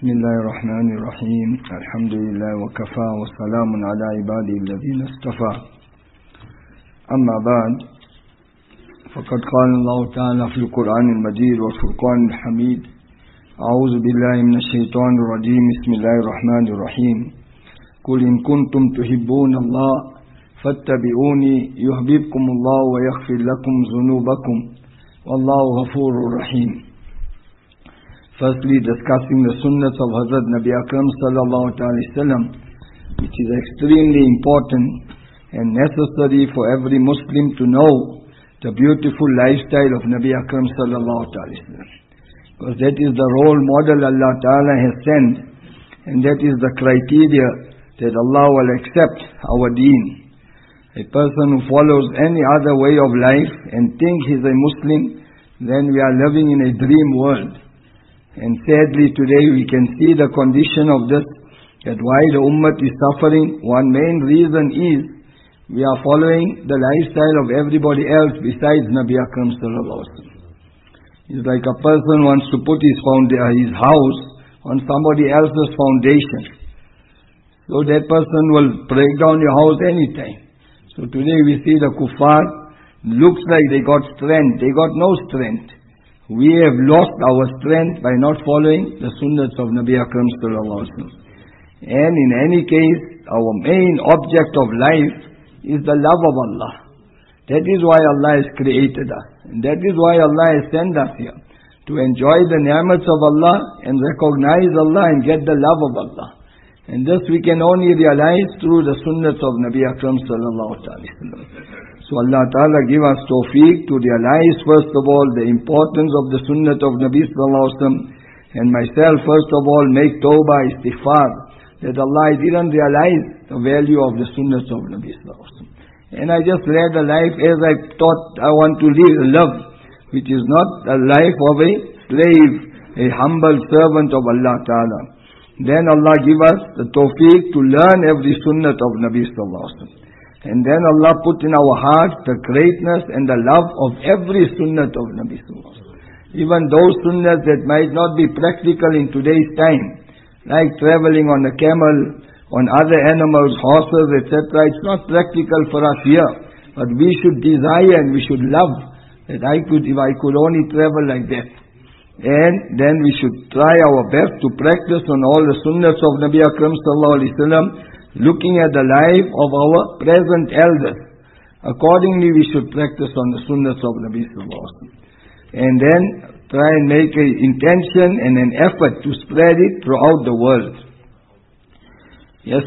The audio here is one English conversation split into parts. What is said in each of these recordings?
بسم الله الرحمن الرحيم الحمد لله وكفى وسلام على عباده الذين اصطفى أما بعد فقد قال الله تعالى في القرآن المجيد والفرقان الحميد أعوذ بالله من الشيطان الرجيم بسم الله الرحمن الرحيم قل إن كنتم تحبون الله فاتبعوني يحببكم الله ويغفر لكم ذنوبكم والله غفور رحيم. Firstly, discussing the sunnahs of Hazrat Nabi Akram sallallahu alaihi wasallam, which is extremely important and necessary for every Muslim to know the beautiful lifestyle of Nabi Akram sallallahu alaihi wasallam, because that is the role model Allah Ta'ala has sent, and that is the criteria that Allah will accept our deen. A person who follows any other way of life and thinks he is a Muslim, then we are living in a dream world. And sadly today we can see the condition of this, that why the ummah is suffering. One main reason is we are following the lifestyle of everybody else besides Nabi Akram sallallahu alaihi wasallam. It's like a person wants to put his house on somebody else's foundation. So that person will break down your house anytime. So today we see the kuffar, looks like they got strength, they got no strength. We have lost our strength by not following the sunnahs of Nabi Akram sallallahu alaihi wasallam. And in any case, our main object of life is the love of Allah. That is why Allah has created us. And that is why Allah has sent us here, to enjoy the ni'mats of Allah and recognize Allah and get the love of Allah. And this we can only realize through the sunnahs of Nabi Akram sallallahu alaihi wasallam. So Allah Ta'ala give us tawfiq to realize first of all the importance of the sunnah of Nabi sallallahu alaihi wasallam, and myself first of all make tawbah, istighfar, that Allah, I didn't realize the value of the sunnah of Nabi sallallahu alaihi wasallam. And I just led a life as I thought I want to live, which is not a life of a slave, a humble servant of Allah Ta'ala. Then Allah give us the tawfiq to learn every sunnah of Nabi sallallahu alaihi wasallam. And then Allah put in our hearts the greatness and the love of every sunnah of Nabi sallallahu alaihi wasallam. Even those sunnahs that might not be practical in today's time, like traveling on a camel, on other animals, horses, etc. It's not practical for us here. But we should desire and we should love that if I could only travel like that. And then we should try our best to practice on all the sunnahs of Nabi Akram sallallahu alaihi wasallam, looking at the life of our present elders. Accordingly, we should practice on the sunnahs of Nabi sallallahu alaihi wasallam. And then try and make an intention and an effort to spread it throughout the world. Yes,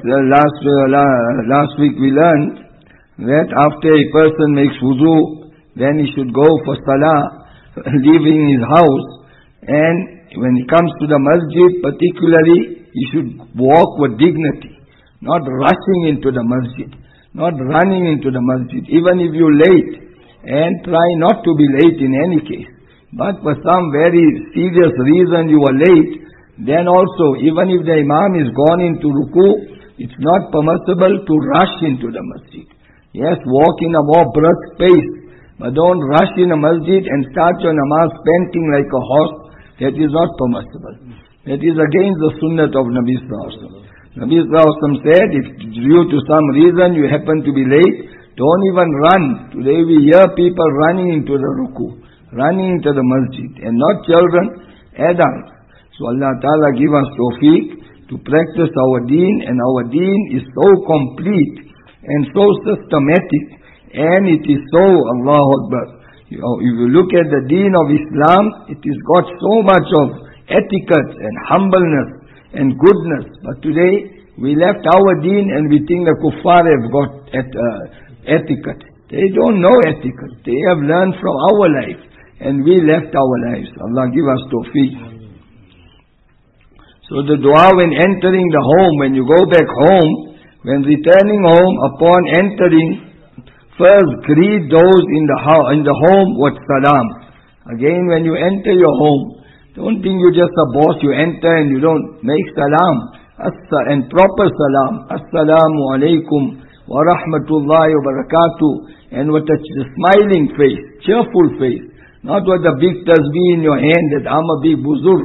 last week we learned that after a person makes wuzu, then he should go for salah, leaving his house. And when he comes to the masjid particularly, he should walk with dignity. Not rushing into the masjid, not running into the masjid, even if you're late, and try not to be late in any case. But for some very serious reason you are late, then also, even if the imam is gone into ruku, it's not permissible to rush into the masjid. Yes, walk in a more brisk pace, but don't rush in a masjid and start your namaz panting like a horse. That is not permissible. That is against the sunnah of Nabi sallallahu alaihi wasallam. Nabi sallallahu alaihi wasallam said, if due to some reason you happen to be late, don't even run. Today we hear people running into the ruku, running into the masjid, and not children, adults. So Allah Ta'ala give us tawfiq to practice our deen, and our deen is so complete and so systematic, and it is so, Allahu Akbar. If you look at the deen of Islam, it has got so much of etiquette and humbleness and goodness. But today, we left our deen and we think the kuffar have got etiquette. They don't know etiquette. They have learned from our life. And we left our lives. Allah give us tawfiq. So the dua when entering the home, when you go back home, when returning home, upon entering, first greet those in the home with salam. Again, when you enter your home, don't think you're just a boss, you enter and you don't make salam. And proper salam. Assalamu alaikum wa rahmatullahi wa barakatuh. And with a smiling face, cheerful face. Not with a big tasbih in your hand that I'm a big buzurg.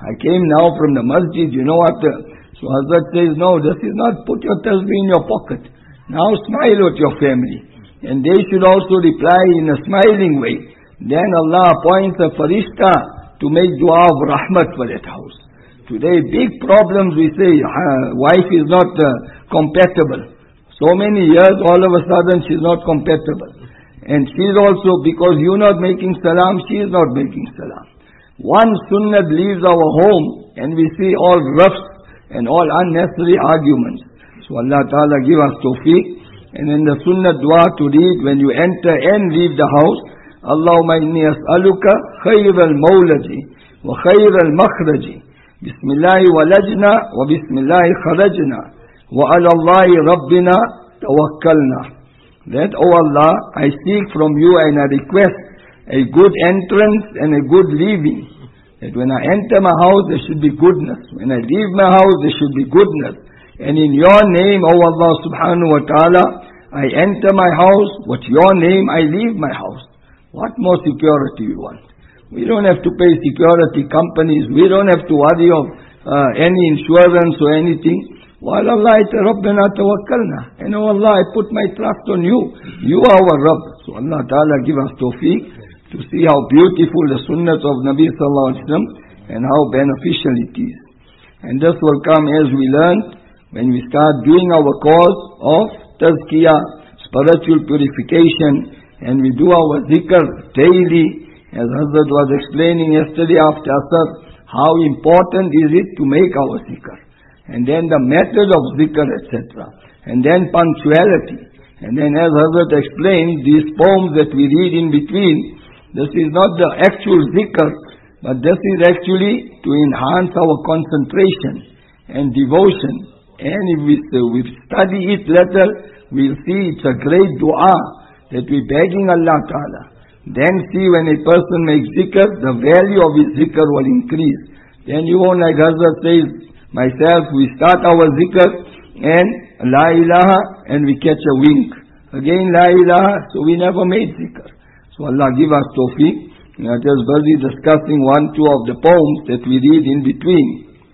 I came now from the masjid, you know what? So Hazrat says, no, this is not put your tasbih in your pocket. Now smile at your family. And they should also reply in a smiling way. Then Allah appoints a farishta to make dua of rahmat for that house. Today, big problems, we say, wife is not compatible. So many years, all of a sudden, she's not compatible. And she's also, because you're not making salam, she is not making salam. One sunnat leaves our home, and we see all roughs and all unnecessary arguments. So Allah Ta'ala give us tawfiq. And in the sunnat dua to read, when you enter and leave the house, Allahumma inni as'aluka khayr al-mawlaji wa khayr al-makhraji. Bismillahi walajna wa bismillahi kharajna wa ala Allahi rabbina tawakkalna. That, O Allah, I seek from you and I request a good entrance and a good leaving. That when I enter my house, there should be goodness. When I leave my house, there should be goodness. And in your name, O Allah subhanahu wa ta'ala, I enter my house. With your name, I leave my house. What more security we want? We don't have to pay security companies. We don't have to worry of any insurance or anything. While Allah, Rabbana tawakkalna. And O Allah, I put my trust on you. You are our Rabb. So Allah Ta'ala give us tawfiq to see how beautiful the sunnah of Nabi Sallallahu Alaihi Wasallam and how beneficial it is. And this will come as we learned when we start doing our cause of tazkiyah, spiritual purification, and we do our zikr daily. As Hazrat was explaining yesterday after Asr, how important is it to make our zikr. And then the method of zikr, etc. And then punctuality. And then as Hazrat explained, these poems that we read in between, this is not the actual zikr, but this is actually to enhance our concentration and devotion. And if we study it later, we'll see it's a great dua that we're begging Allah Ta'ala. Then see when a person makes zikr, the value of his zikr will increase. Then you won't, like Hazrat says, myself, we start our zikr and La ilaha and we catch a wink. Again La ilaha, so we never made zikr. So Allah give us tawfiq. We are just busy discussing one, two of the poems that we read in between.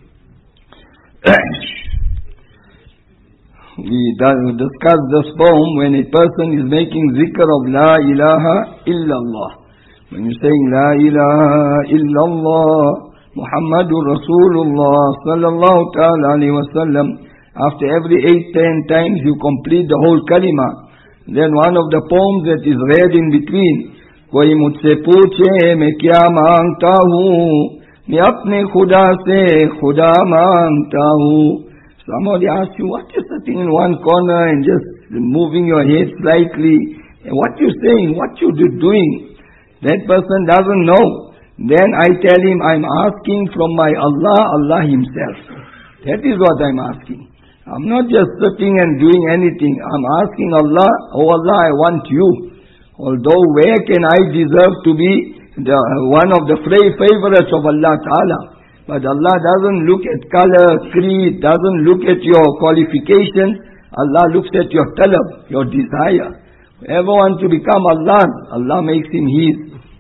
We discussed this poem when a person is making zikr of La ilaha illallah. When you're saying La ilaha illallah Muhammadur Rasulullah sallallahu ta'ala alayhi wa sallam, after every 8-10 times you complete the whole kalima. Then one of the poems that is read in between, कोई मुझसे पूछे मैं क्या मांगता हूँ, मैं अपने खुदा से खुदा मांगता हूँ. Somebody asks you, what is sitting in one corner and just moving your head slightly? What you saying? What you doing? That person doesn't know. Then I tell him, I'm asking from my Allah, Allah Himself. That is what I'm asking. I'm not just sitting and doing anything. I'm asking Allah, oh Allah, I want you. Although where can I deserve to be one of the favorites of Allah Ta'ala? But Allah doesn't look at color, creed, doesn't look at your qualifications. Allah looks at your talab, your desire. Whoever wants to become Allah, Allah makes him His.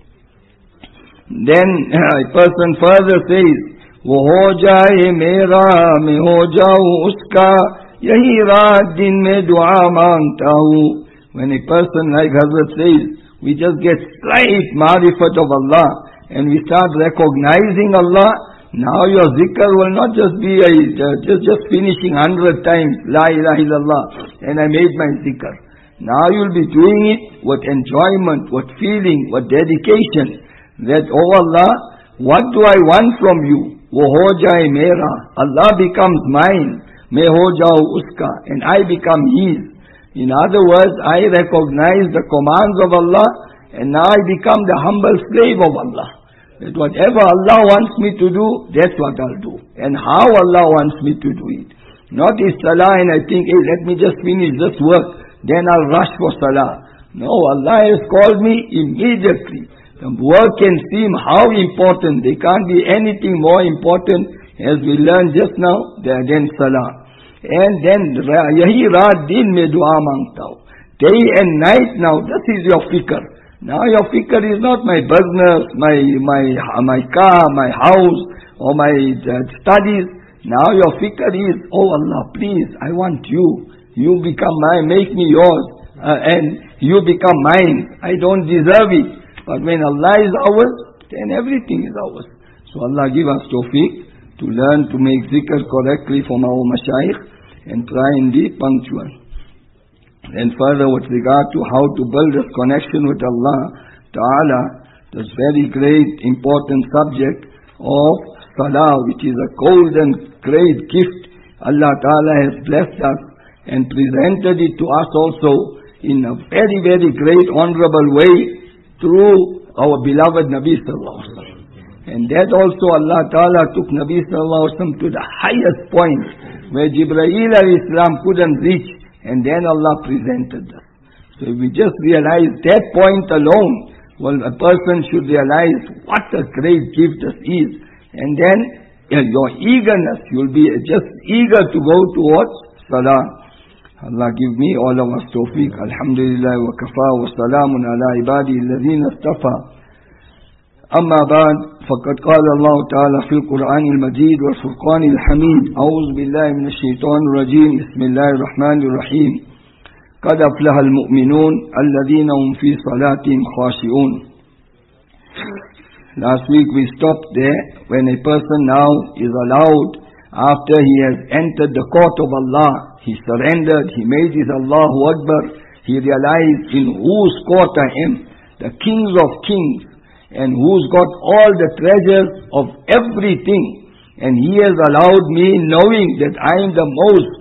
Then a person further says, वो हो जाए मेरा मैं हो जाऊँ उसका यही रात दिन में दुआ मांगता हूँ. When a person like Hazrat says, we just get slight marifat of Allah and we start recognizing Allah. Now your zikr will not just be just finishing 100 times La ilaha illallah and I made my zikr. Now you'll be doing it with enjoyment, with feeling, with dedication. That, oh Allah, what do I want from you? Wo ho jaye mera. Allah becomes mine. Main ho jao uska. And I become His. In other words, I recognize the commands of Allah and now I become the humble slave of Allah. That whatever Allah wants me to do, that's what I'll do. And how Allah wants me to do it. Not is salah and I think, hey, let me just finish this work, then I'll rush for salah. No, Allah has called me immediately. The work can seem how important. There can't be anything more important, as we learned just now, than salah. And then, yahi raat din mein dua mangta hu. Day and night now, this is your fikr. Now your fikr is not my business, my car, my house, or my studies. Now your fikr is, oh Allah, please, I want you. You become mine, make me yours, and you become mine. I don't deserve it. But when Allah is ours, then everything is ours. So Allah give us tawfiq to learn to make zikr correctly from our mashayikh and try and be punctual. And further, with regard to how to build this connection with Allah Ta'ala, this very great important subject of salah, which is a golden great gift Allah Ta'ala has blessed us and presented it to us also in a very, very great honorable way through our beloved Nabi Sallallahu Alaihi Wasallam. And that also Allah Ta'ala took Nabi Sallallahu Alaihi Wasallam to the highest point where Jibreel Alayhi Salam couldn't reach, and then Allah presented us. So if we just realize that point alone, well, a person should realize what a great gift this is. And then your eagerness, you'll be just eager to go towards salah. Allah give me all of us tawfiq. Alhamdulillah wa kafa wa salamun ala ibadi alladhina istafa. أما بعد فقد قال الله تعالى في القرآن المجيد والفرقان الحميد أعوذ بالله من الشيطان الرجيم بسم الله الرحمن الرحيم قد أفلح المؤمنون الذين هم في صلاتهم خاشعون. Last week we stopped there when a person now is allowed, after he has entered the court of Allah, he surrendered, he made his Allahu Akbar, he realized in whose court I am, the kings of kings, and who's got all the treasures of everything. And He has allowed me, knowing that I am the most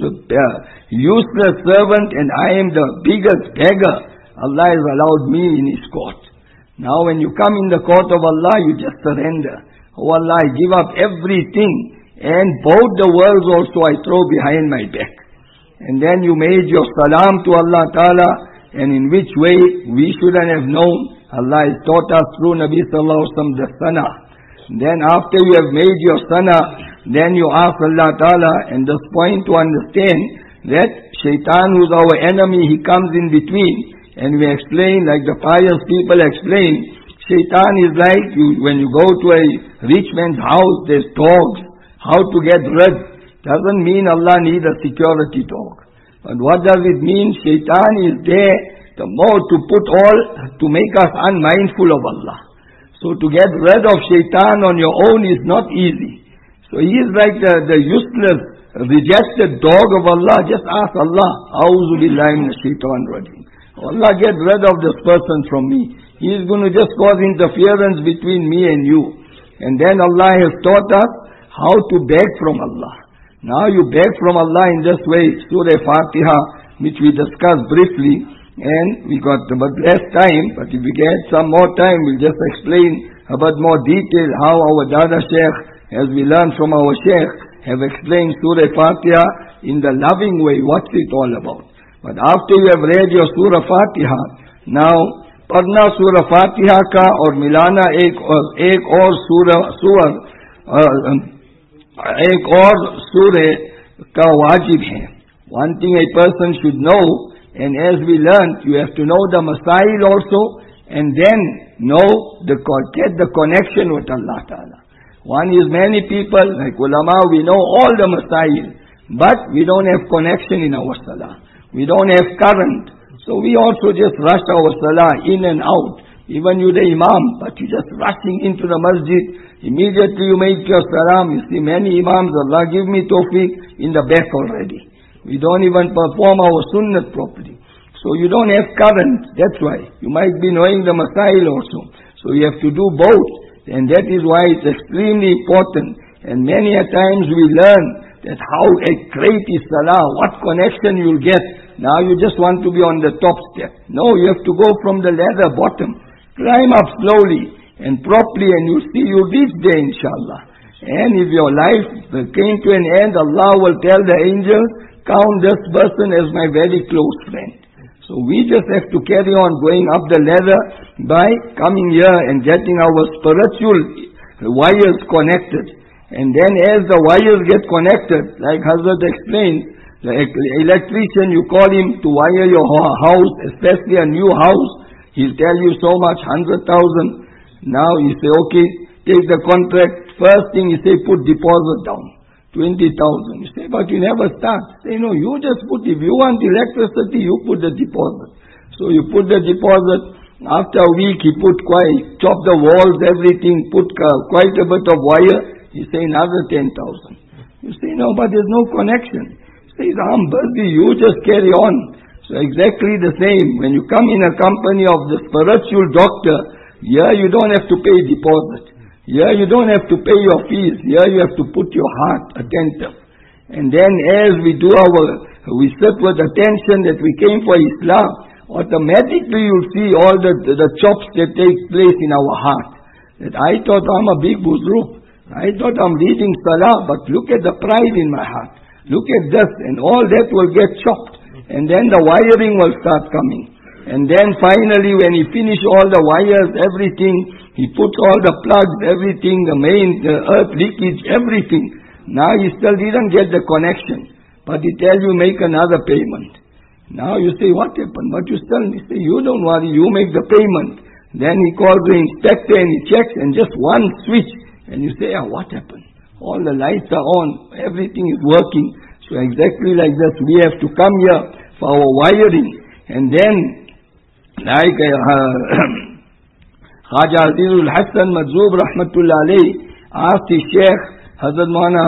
useless servant and I am the biggest beggar. Allah has allowed me in His court. Now when you come in the court of Allah, you just surrender. Oh Allah, I give up everything, and both the worlds also I throw behind my back. And then you made your salam to Allah Ta'ala, and in which way we shouldn't have known. Allah has taught us through Nabi Sallallahu Alaihi Wasallam the sana. Then after you have made your sana, then you ask Allah Ta'ala, and this point to understand that shaitan, who's our enemy, he comes in between. And we explain, like the pious people explain, shaitan is like, when you go to a rich man's house, there's dogs. How to get rid? Doesn't mean Allah needs a security dog. But what does it mean? Shaitan is there the more to put all, to make us unmindful of Allah. So to get rid of shaitan on your own is not easy. So he is like the useless, rejected dog of Allah. Just ask Allah, A'udhu billahi minash shaitanir rajim. Allah, get rid of this person from me. He is going to just cause interference between me and you. And then Allah has taught us how to beg from Allah. Now you beg from Allah in this way. Surah Fatiha, which we discussed briefly. And we got about less time, but if we get some more time, we'll just explain about more detail how our Dada Sheikh, as we learn from our Sheikh, have explained Surah Fatiha in the loving way, what's it all about. But after you have read your Surah Fatiha, now, padna Surah Fatiha ka or milana ek aur surah ka wajib hai. One thing a person should know, and as we learned, you have to know the masail also, and then get the connection with Allah Ta'ala. One is many people, like ulama, we know all the masail, but we don't have connection in our salah. We don't have current. So we also just rush our salah in and out. Even you the imam, but you just rushing into the masjid. Immediately you make your salam. You see many imams, Allah give me tawfiq, in the back already. We don't even perform our sunnat properly. So you don't have current, that's why. You might be knowing the masail also. So you have to do both. And that is why it's extremely important. And many a times we learn that how a great is salah, what connection you'll get. Now you just want to be on the top step. No, you have to go from the ladder bottom. Climb up slowly and properly, and you see you reach there inshallah. And if your life came to an end, Allah will tell the angels, count this person as my very close friend. So we just have to carry on going up the ladder by coming here and getting our spiritual wires connected. And then as the wires get connected, like Hazrat explained, the electrician, you call him to wire your house, especially a new house, he'll tell you so much, 100,000. Now you say, okay, take the contract, First thing you say, put deposit down. 20,000. You say, but you never start. Say, no, you just put, if you want electricity, you put the deposit. So you put the deposit. After a week, he chopped the walls, everything, put quite a bit of wire. He say, another 10,000. You say, no, but there's no connection. He says, I'm busy, you just carry on. So exactly the same. When you come in a company of the spiritual doctor, here you don't have to pay deposit. Here you don't have to pay your fees. Here you have to put your heart attentive. And then as we sit with attention that we came for Islam, automatically you'll see all the chops that take place in our heart. That I thought I'm a big buzruk. I thought I'm reading salah, but look at the pride in my heart. Look at this, and all that will get chopped. And then the wiring will start coming. And then finally when he finished all the wires, everything, he puts all the plugs, everything, the main, the earth leakage, everything. Now he still didn't get the connection. But he tells you make another payment. Now you say, what happened? But you still say, you don't worry, you make the payment. Then he calls the inspector and he checks and just one switch. And you say, what happened? All the lights are on, everything is working. So exactly like this, we have to come here for our wiring. And then, like Khaja Azizul Hassan Madzoob Rahmatullah alayhi asked his Sheikh Hazrat Maulana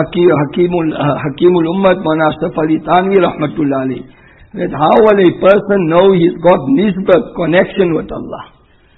Hakimul Ummat Maulana Ashraf Ali Tanvi Rahmatullah alayhi, that how will a person know he's got nisbat, connection with Allah?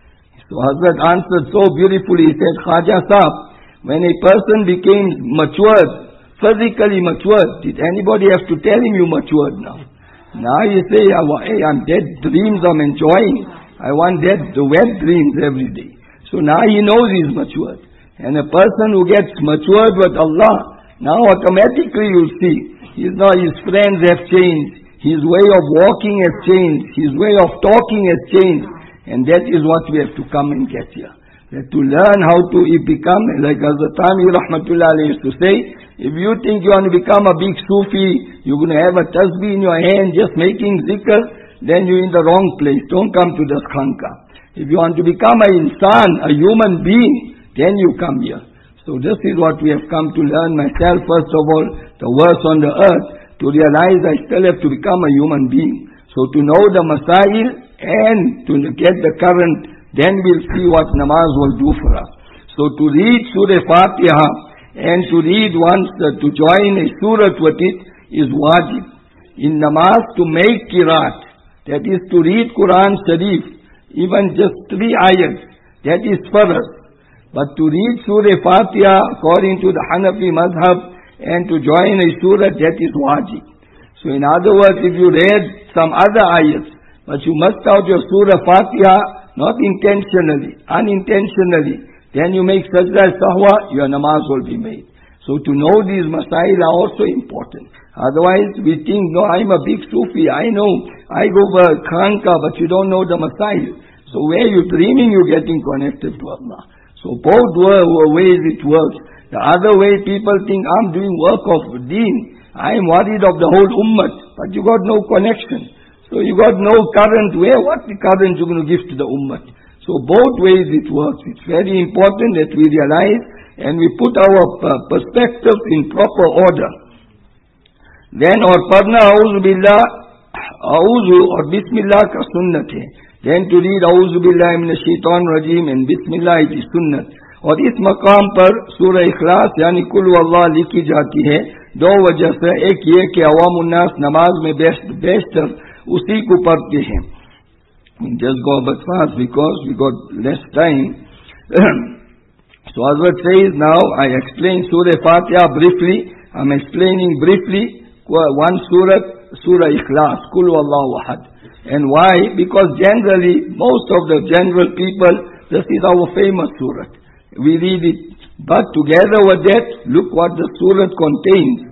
So Hazrat answered so beautifully. He said, Khaja Sahab, when a person became matured, physically matured, did anybody have to tell him you matured now? Now you say, hey, I'm dead dreams I'm enjoying. I want the wet dreams every day. So now he knows he's matured. And a person who gets matured with Allah, now automatically you'll see, his friends have changed. His way of walking has changed. His way of talking has changed. And that is what we have to come and get here. That to learn how to become, like Hazrat Tanvi Rahmatullah alayhi used to say, if you think you want to become a big Sufi, you're going to have a tasbih in your hand just making zikr, then you're in the wrong place. Don't come to this khanqa. If you want to become an insan, a human being, then you come here. So this is what we have come to learn myself, first of all, the verse on the earth, to realize I still have to become a human being. So to know the masail and to get the current, then we'll see what namaz will do for us. So to read Surah Fatiha and to read once, to join a surah with it is wajib. In namaz to make qiraat, that is to read Quran Sharif, even just 3 ayats, that is farz. But to read Surah Fatiha according to the Hanafi madhab and to join a surah, that is wajib. So in other words, if you read some other ayats, but you must out your Surah Fatiha, not intentionally, unintentionally, then you make sajda sahwa, your namaz will be made. So to know these masail are also important. Otherwise we think, no, I'm a big Sufi, I know, I go for khanqa, but you don't know the masail. So where you dreaming you're getting connected to Allah. So both ways it works. The other way people think, I'm doing work of deen, I am worried of the whole ummah, but you got no connection. So you got no current. What the current you're going to give to the ummah? So both ways it works. It's very important that we realize and we put our perspectives in proper order. Then or padna auzu billah, auzu or bismillah ka sunnat hai. Then to read auzu billahi minash shaitan rajim and bismillah it is sunnat. और इस मकाम पर सूरह इखलास यानी कुल वल्लाह लिखी जाती है 2 वजह से। एक ये कि अवाम उन्नास नमाज में बेशतर उसी को पढ़ते हैं. Just go but fast because we got less time. So Hazrat says, now I explain Surah Fatiha briefly. I'm explaining briefly one Surah Ikhlas, Kul Wallahu Ahad. And why? Because generally, most of the general people, this is our famous surah. We read it. But together with that, look what the surah contains.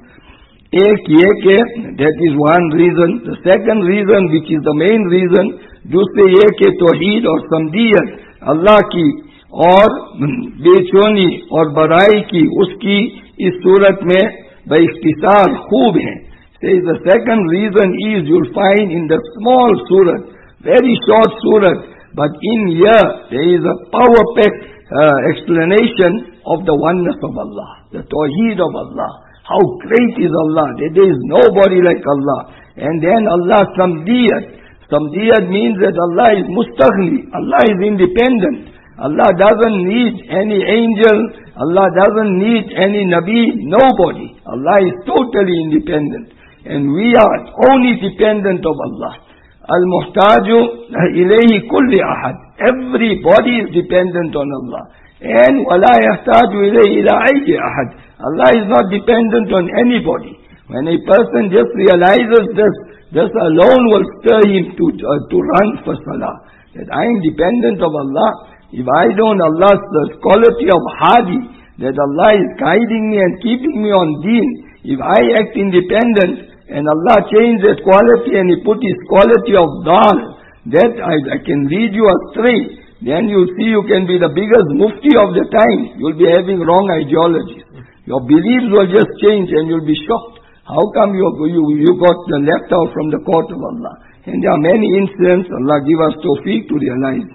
That is one reason. The second reason, which is the main reason, दूसरे ये कि तौहीद और समदियत अल्लाह की और बेचोनी और बराई की उसकी इस सूरत में बाइख्तिसार खूब है. Says the second reason is you'll find in the small surah, very short surah, But in here, there is a power-packed explanation of the oneness of Allah, the Tawheed of Allah. How great is Allah, that there is nobody like Allah. And then Allah samdiyat. Samdiyat means that Allah is mustaghni, Allah is independent. Allah doesn't need any angel, Allah doesn't need any Nabi, nobody. Allah is totally independent. And we are only dependent of Allah. Al-Muhtaju ilayhi kulli ahad. Everybody is dependent on Allah. And وَلَا يَحْتَاجُ إِلَيْهِ إِلَىٰ أَيِّ أَحَدٍ. Allah is not dependent on anybody. When a person just realizes this alone will stir him to run for salah. That I am dependent of Allah. If I don't, Allah's the quality of hadi, that Allah is guiding me and keeping me on deen. If I act independent and Allah changed that quality and He put His quality of dal, that I can lead you astray, then you'll see you can be the biggest mufti of the time. You'll be having wrong ideologies. Your beliefs will just change and you'll be shocked. How come you got left out from the court of Allah? And there are many incidents. Allah give us tawfiq to realize.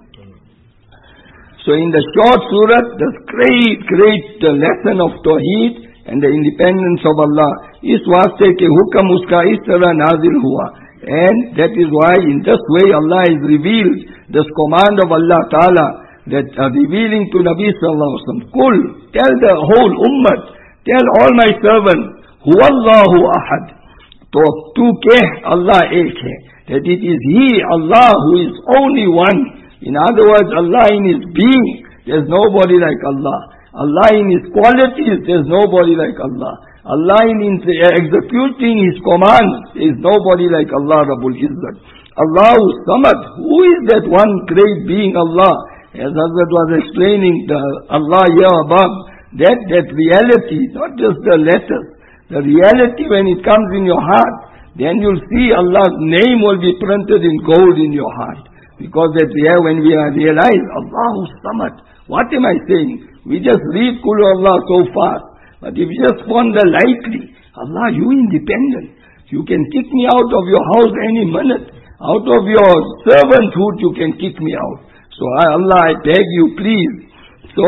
So in the short surah, this great lesson of Tawheed and the independence of Allah, is waste ke hukam uska is tarah nazil hua. And that is why in this way Allah has revealed this command of Allah Ta'ala, that revealing to Nabi Sallallahu Alaihi Wasallam, Kul, tell the whole ummah, tell all my servants, Huwallahu ahad. To keh Allah ek hai. That it is He, Allah, who is only one. In other words, Allah in His being, there's nobody like Allah. Allah in His qualities, there's nobody like Allah. Allah in executing His commands, there is nobody like Allah Rabbul Izzat. Allahu Samad, who is that one great being Allah? As Hazrat was explaining, the Allah here above, that reality, not just the letters, the reality when it comes in your heart, then you'll see Allah's name will be printed in gold in your heart. Because that when we realize, Allahu Samad, what am I saying? We just read Kul Allah so fast. But if you just ponder lightly, Allah, you independent. You can kick me out of your house any minute. Out of your servanthood, you can kick me out. So Allah, I beg you, please. So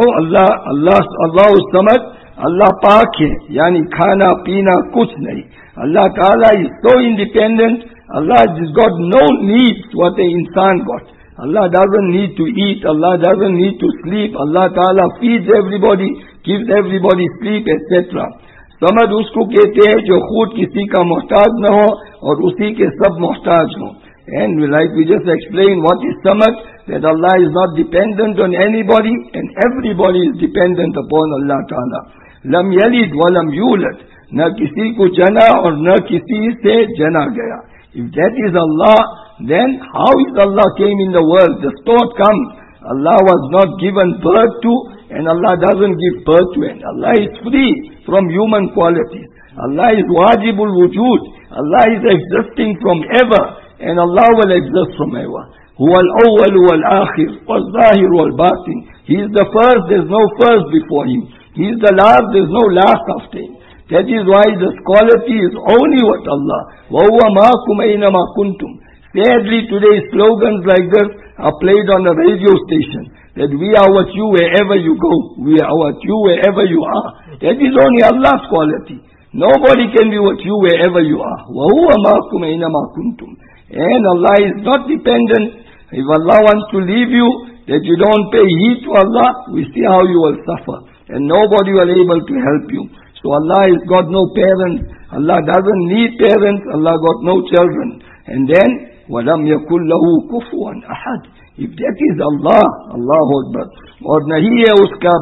Allahu Samad, Allah Pak hai. Yani khana, pina, kuch nahi. Allah Ta'ala is so independent. Allah has got no needs what the insan got. Allah doesn't need to eat. Allah doesn't need to sleep. Allah Ta'ala feeds everybody, gives everybody sleep, etc. Samad usko kehte hai jo khud kisi ka muhtaj na ho aur usi ke sab muhtaj ho. And like we just explained what is Samad, that Allah is not dependent on anybody and everybody is dependent upon Allah Ta'ala. Lam yalid wa lam yulad. Na kisi ko jana aur na kisi se jana gaya. If that is Allah, then how is Allah came in the world? The thought comes. Allah was not given birth to, and Allah doesn't give birth to it. Allah is free from human qualities. Allah is wajibul wujud. Allah is existing from ever, and Allah will exist from ever. Huwa al-awwal wal-akhir, wal-zahir wal-batin. He is the first, there is no first before Him. He is the last, there is no last after Him. That is why this quality is only with Allah. وَهُوَ مَاكُمْ أَيْنَمَا كُنْتُمْ. Sadly today slogans like this are played on the radio station. That we are with you wherever you go. We are with you wherever you are. That is only Allah's quality. Nobody can be with you wherever you are. وَهُوَ مَاكُمْ أَيْنَمَا كُنْتُمْ. And Allah is not dependent. If Allah wants to leave you, that you don't pay heed to Allah, we see how you will suffer. And nobody will be able to help you. So Allah has got no parents. Allah doesn't need parents. Allah got no children. And then, وَلَمْ يَكُلْ لَهُ كُفُوًا أَحَدٍ. If that is Allah, Allahu Akbar. और नहीं है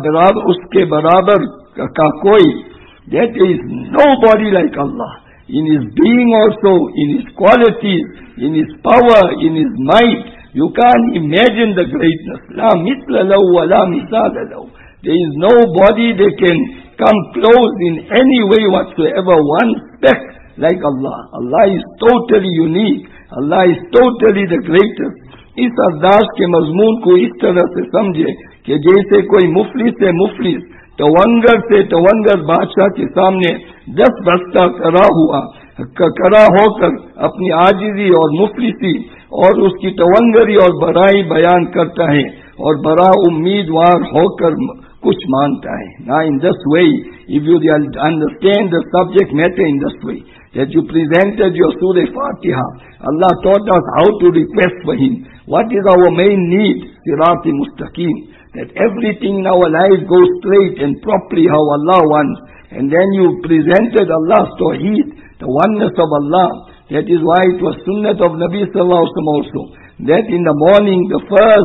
उसके बराबर का कोई. That is nobody like Allah. In His being also, in His qualities, in His power, in His might. You can't imagine the greatness. لا مثل له ولا مثال له. There is nobody that can come close in any way whatsoever, one speck like Allah. Allah is totally unique. Allah is totally the greatest. इस अरदास के मजमून को इस तरह से समझे कि जैसे कोई मुफलिस से मुफलिस, तवंगर से तवंगर बादशाह के सामने 10 बस्ता करा होकर अपनी आजिजी और मुफलिसी और उसकी तवंगरी और बड़ाई बयान करता है और बड़ा उम्मीदवार होकर कुछ मानता है. Now in this way, if you understand the subject matter in this way, that you presented your Surah Fatiha, Allah taught us how to request for Him. What is our main need? Sirati Mustaqim. That everything in our life goes straight and properly how Allah wants. And then you presented Allah's Tawheed, the oneness of Allah. That is why it was Sunnat of Nabi Sallallahu Alaihi Wasallam also, that in the morning, the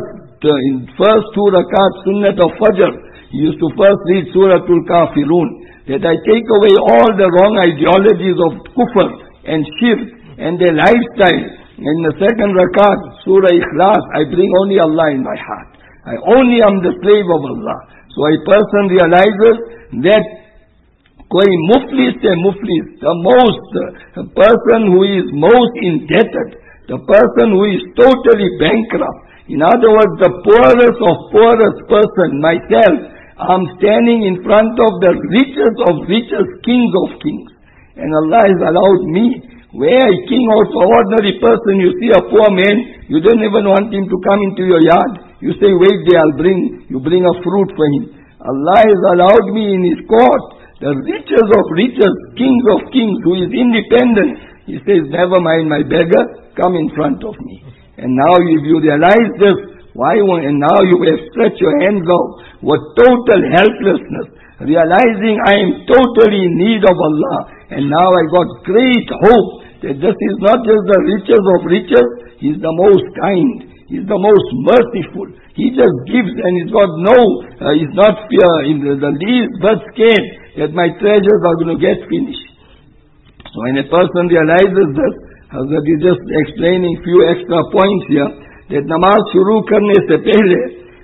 first 2 rakat Sunnat of Fajr, he used to first read Suratul Kafirun, that I take away all the wrong ideologies of kufr and shirk and their lifestyle. In the second rakat, Surah Ikhlas, I bring only Allah in my heart. I only am the slave of Allah. So a person realizes that koi muflis se muflis, the person who is most indebted, the person who is totally bankrupt. In other words, the poorest of poorest person, myself, I'm standing in front of the richest kings of kings. And Allah has allowed me, where a king or ordinary person, you see a poor man, you don't even want him to come into your yard. You say, wait there, you bring a fruit for him. Allah has allowed me in His court, the richest of richest, kings of kings, who is independent. He says, never mind my beggar, come in front of me. And now if you realize this, and now you have stretched your hands out with total helplessness, realizing I am totally in need of Allah. And now I got great hope that this is not just the richest of riches, He is the most kind, He is the most merciful. He just gives and He's got He's not in the least but scared that my treasures are going to get finished. So when a person realizes this, Hazrat is just explaining few extra points here, that namaz shuru karne se pehle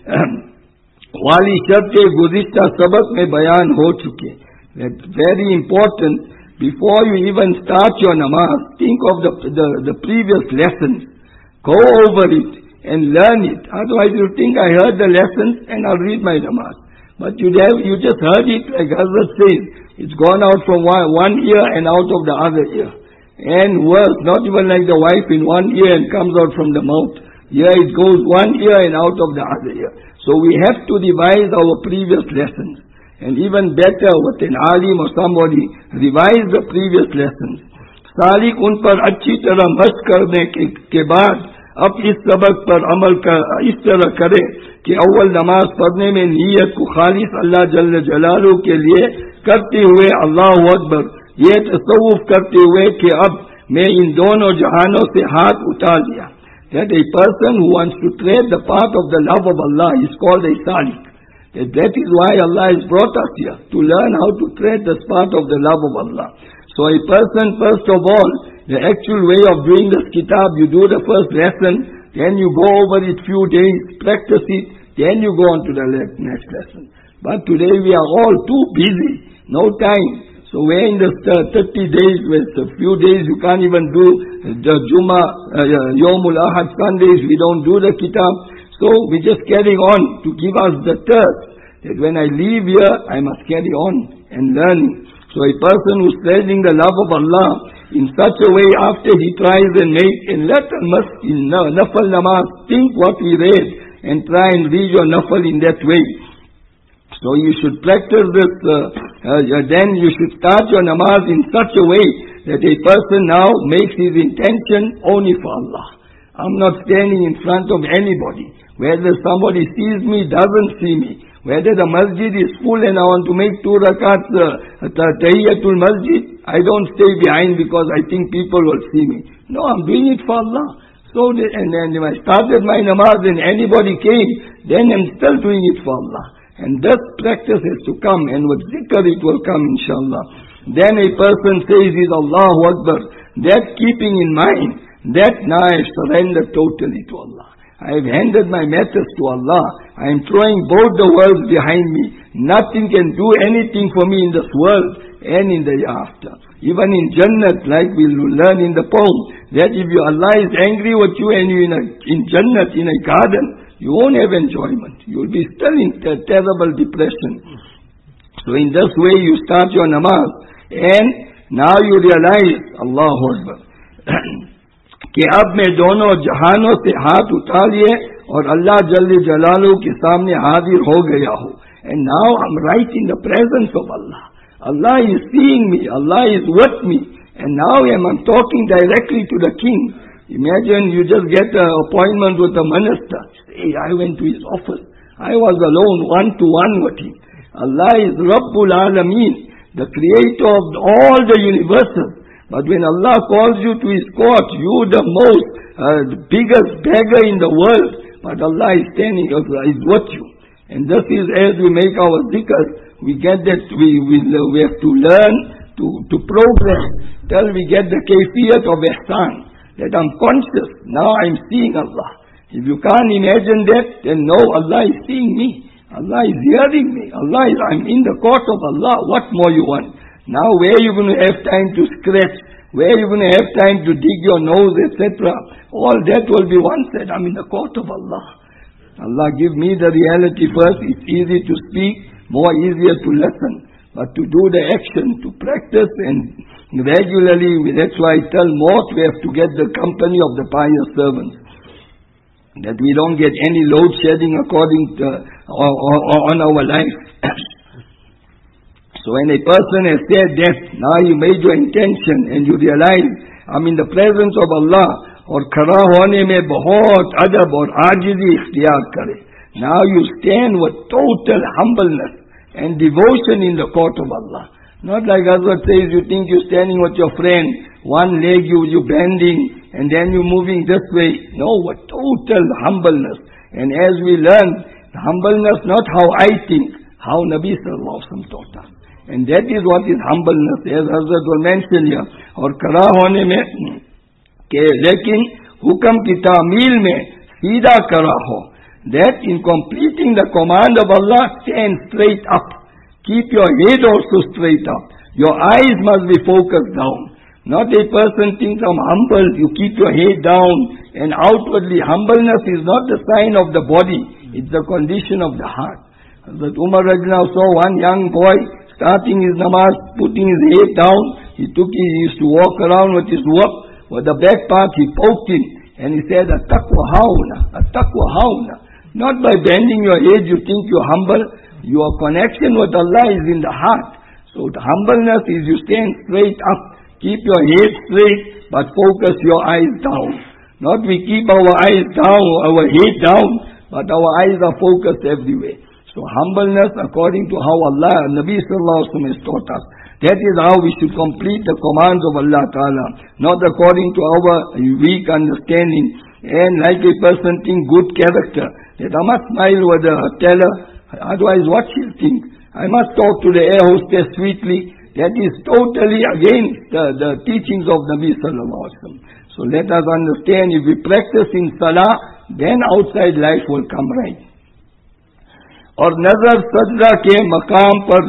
wali shart ke guzishta sabak mein bayan ho chuke. That's very important. Before you even start your namaz, think of the previous lessons. Go over it and learn it. Otherwise you think I heard the lessons and I'll read my namaz. But you just heard it, like Hazrat says, it's gone out from one ear and out of the other ear. And worse, not even like the wife in one ear and comes out from the mouth. Here it goes one ear and out of the other ear. So we have to revise our previous lessons. And even better, with an alim or somebody, revise the previous lessons. Salik un par achhi tarah mashq karne ke baad, ab is sabak par amal is tarah kare, कि अव्वल नमाज पढ़ने में नीयत को खालिस अल्लाह जल्ल जलालू के लिए करते हुए अल्लाह अकबर, ये तसव्वुफ करते हुए कि अब मैं इन दोनों जहानों से हाथ उठा लिया. That a person who wants to tread the path of the love of Allah is called a salik. That is why Allah has brought us here, to learn how to tread the path of the love of Allah. So a person, first of all, the actual way of doing this kitab, you do the first lesson, then you go over it few days, practice it, then you go on to the next lesson. But today we are all too busy, no time. So where in the 30 days, with a few days you can't even do the Juma, Yawmul Ahad Sundays, we don't do the kitab. So we just carry on to give us the thirst that when I leave here, I must carry on and learn. So a person who's treasuring the love of Allah in such a way, after he tries and makes, and let in nafal namaz, think what we read and try and read your nafal in that way. So you should practice this, then you should start your namaz in such a way that a person now makes his intention only for Allah. I'm not standing in front of anybody. Whether somebody sees me, doesn't see me. Whether the masjid is full and I want to make 2 rakats tahiyyatul masjid, I don't stay behind because I think people will see me. No, I'm doing it for Allah. So, and then if I started my namaz and anybody came, then I'm still doing it for Allah. And that practice has to come, and with zikr it will come, inshallah. Then a person says is Allahu Akbar. That keeping in mind, that now I have surrendered totally to Allah. I have handed my matters to Allah. I am throwing both the worlds behind me. Nothing can do anything for me in this world and in the hereafter. Even in Jannat, like we will learn in the poem, that if Allah is angry with you and you in Jannat, in a garden, you won't have enjoyment. You will be still in terrible depression. So in this way you start your namaz, and now you realize, Allahu Akbar, कि अब मैं दोनों जहानों से हाथ उठा लिए और अल्लाह जल्ल जलालू के सामने हाजिर हो गया हूँ. And now I'm right in the presence of Allah. Allah is seeing me. Allah is with me. And now I'm talking directly to the king. Imagine you just get an appointment with a minister. Say, I went to his office. I was alone, one-to-one with him. Allah is Rabbul Alameen, the creator of all the universes. But when Allah calls you to His court, you the most biggest beggar in the world. But Allah is standing, is with you. And this is as we make our zikr, we get that we have to learn to progress till we get the kayfiyat of ihsan. That I'm conscious, now I'm seeing Allah. If you can't imagine that, then no, Allah is seeing me. Allah is hearing me. I'm in the court of Allah. What more you want? Now where are you going to have time to scratch? Where are you going to have time to dig your nose, etc.? All that will be one said, I'm in the court of Allah. Allah give me the reality first. It's easy to speak, more easier to listen. But to do the action, to practice and regularly, that's why I tell more we have to get the company of the pious servants. That we don't get any load shedding according to, on our life. So when a person has said that, now you made your intention and you realize, I'm in the presence of Allah, और खड़ा होने में बहुत अदब और आजिज़ी इख्तियार करे. Now you stand with total humbleness and devotion in the court of Allah. Not like Hazrat says, you think you're standing with your friend, one leg you bending, and then you're moving this way. No, with total humbleness. And as we learn, the humbleness not how I think, how Nabi Sallallahu Alaihi Wasallam taught us. And that is what is humbleness, as Hazrat will mention here. और खड़ा होने में के लेकिन हुक्म की तामील में सीधा करा हो. That in completing the command of Allah, stand straight up. Keep your head also straight up. Your eyes must be focused down. Not a person thinks I'm humble, you keep your head down and outwardly. Humbleness is not the sign of the body, it's the condition of the heart. Hazrat Umar Rajna saw one young boy starting his namaz, putting his head down. He used to walk around with his whip, with the back part he poked him, and he said, "At-taqwa hauna, at-taqwa hauna." Not by bending your head you think you're humble. Your connection with Allah is in the heart. So the humbleness is you stand straight up, keep your head straight, but focus your eyes down. Not we keep our eyes down, our head down, but our eyes are focused everywhere. So humbleness according to how Allah, Nabi Sallallahu Alaihi Wasallam has taught us. That is how we should complete the commands of Allah Ta'ala, not according to our weak understanding. And like a person think good character, that I must smile with the teller, otherwise what she'll think. I must talk to the air hostess sweetly. That is totally against the teachings of Nabi Sallallahu Alaihi Wasallam. So let us understand, if we practice in salah, then outside life will come right. और नजर सजदा के मकाम पर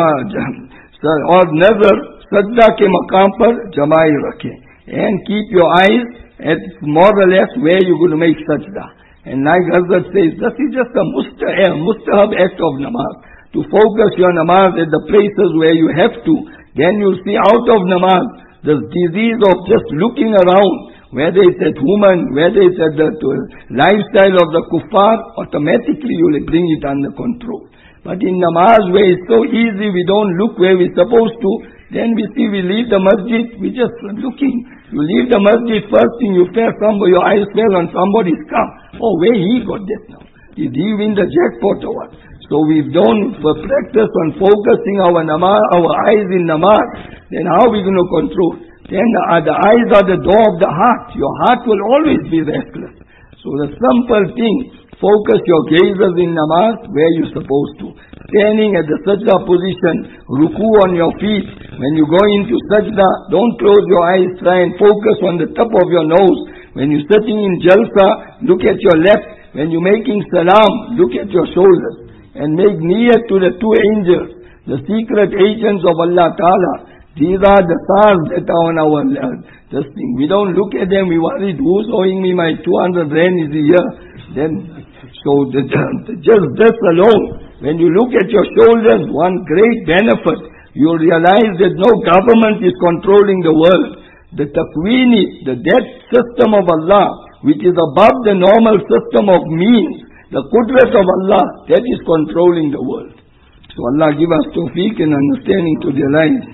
और नजर सजदा के मकाम पर जमाए रखें. And keep your eyes at more or less where you're going to make sajda. And like Hazrat says, this is just a mustahab act of namaz. To focus your namaz at the places where you have to. Then you'll see out of namaz, the disease of just looking around, whether it's at women, whether it's at the lifestyle of the kuffar, automatically you will bring it under control. But in namaz where it's so easy, we don't look where we're supposed to, then we see we leave the masjid, we just looking. You leave the masjid, first thing you fell, your eyes fell on somebody's car. Oh, where he got that now? Did he win the jackpot or what? So we've done for practice on focusing our namaz, our eyes in namaz, then how are we going to control? Then the eyes are the door of the heart. Your heart will always be restless. So the simple thing, focus your gazes in namaz where you're supposed to. Standing at the sajda position, ruku on your feet. When you go into sajda, don't close your eyes, try and focus on the top of your nose. When you're sitting in jalsa, look at your left. When you're making salam, look at your shoulders. And make niyat to the two angels, the secret agents of Allah Ta'ala. These are the stars that are on our this thing. We don't look at them, we worried, who's owing me my 200 rand is a year. Then, so just this alone, when you look at your shoulders, one great benefit, you realize that no government is controlling the world. the taqweeni, the death system of Allah, which is above the normal system of means, the qudrat of Allah, that is controlling the world. So Allah give us tawfiq and understanding to realize.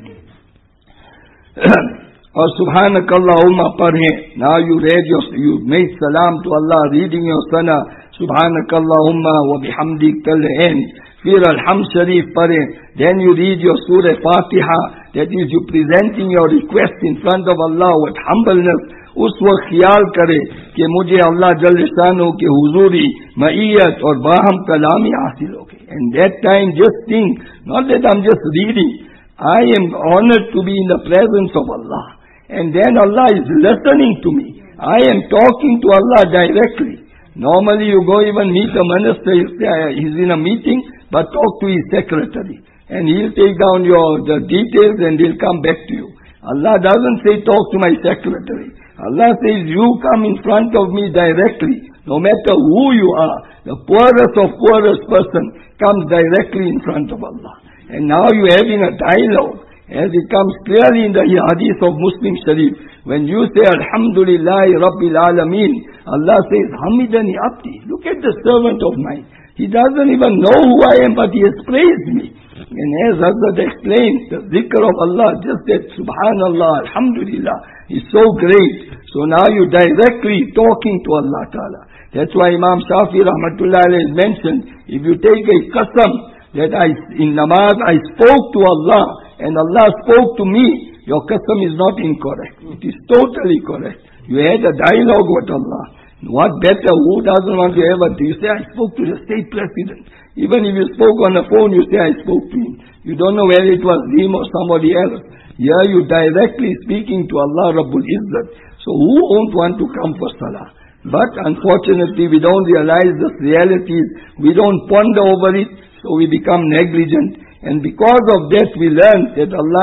Or Subhanakallahumma parhe. Now you made salam to Allah, reading your sana. Subhanakallahumma wa bihamdik till the end. Fir Alhamd Sharif parhe. Then you read your Surah Fatiha. That is, you presenting your request in front of Allah with humbleness. उस वक्त ख्याल करे कि मुझे अल्लाह जल्ल शानो के हुजूरी, मईयत और बाहम कलामी हासिल हो गई. And that time just think, not that I'm just reading, I am honored to be in the presence of Allah. And then Allah is listening to me. I am talking to Allah directly. Normally you go even meet a minister, he's in a meeting, but talk to his secretary. And he'll take down the details and he'll come back to you. Allah doesn't say talk to my secretary. Allah says you come in front of me directly. No matter who you are, the poorest of poorest person comes directly in front of Allah. And now you're having a dialogue. As it comes clearly in the hadith of Muslim Sharif, when you say Alhamdulillahi Rabbil Alameen, Allah says Hamidani Abdi. Look at the servant of mine. He doesn't even know who I am, but he has praised me. And as Hazrat explained, the zikr of Allah, just that Subhanallah, Alhamdulillah, is so great. So now you're directly talking to Allah Ta'ala. That's why Imam Shafi Rahmatullah has mentioned, if you take a qasam, that in namaz I spoke to Allah, and Allah spoke to me, your qasam is not incorrect. It is totally correct. You had a dialogue with Allah. What better? Who doesn't want to ever do? You say, I spoke to the state president. Even if you spoke on the phone, you say, I spoke to him. You don't know whether it was him or somebody else. Here you directly speaking to Allah Rabbul Izzat. So who won't want to come for salah? But unfortunately we don't realize this realities. We don't ponder over it, so we become negligent. And because of that we learn that Allah